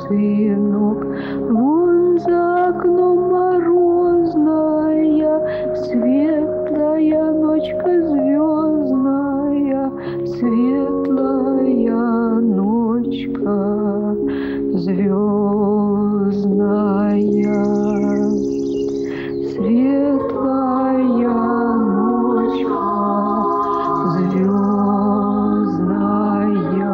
сынок. Вон за окном морозная, светлая ночка звездная, светлая ночка звездная, светлая ночка звездная.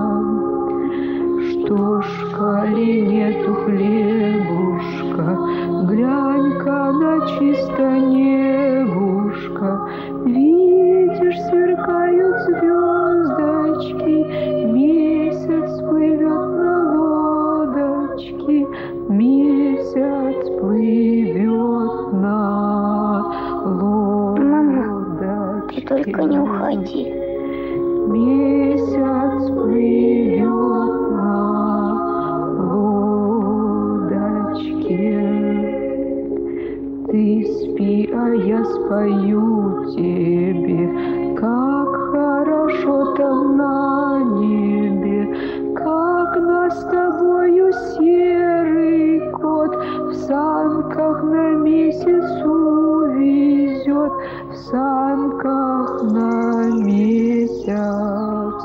Что ж, коли нету хлебушка, глянь-ка на чисто небушка, видишь, сверкают звездочки, месяц плывет на лодочке, месяц плывет на лодочке. Ты только не уходи. Месяц плывет на лодочке. Ты спи, а я спою тебе, как хорошо там на небе, как нас с тобою серый кот в санках на месяц увезет, в санках на месяц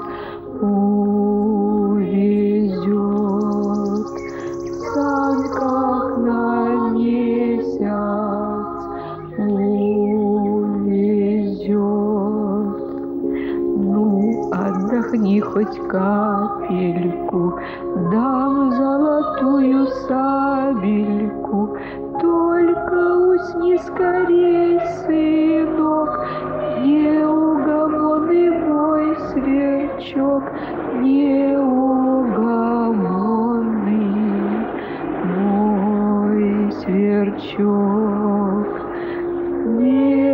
увезет, в санках на месяц увезет. Ну, отдохни хоть капельку, дам золотую сабельку, только усни скорей, сынок, неугомонный мой сверчок, неугомонный мой сверчок.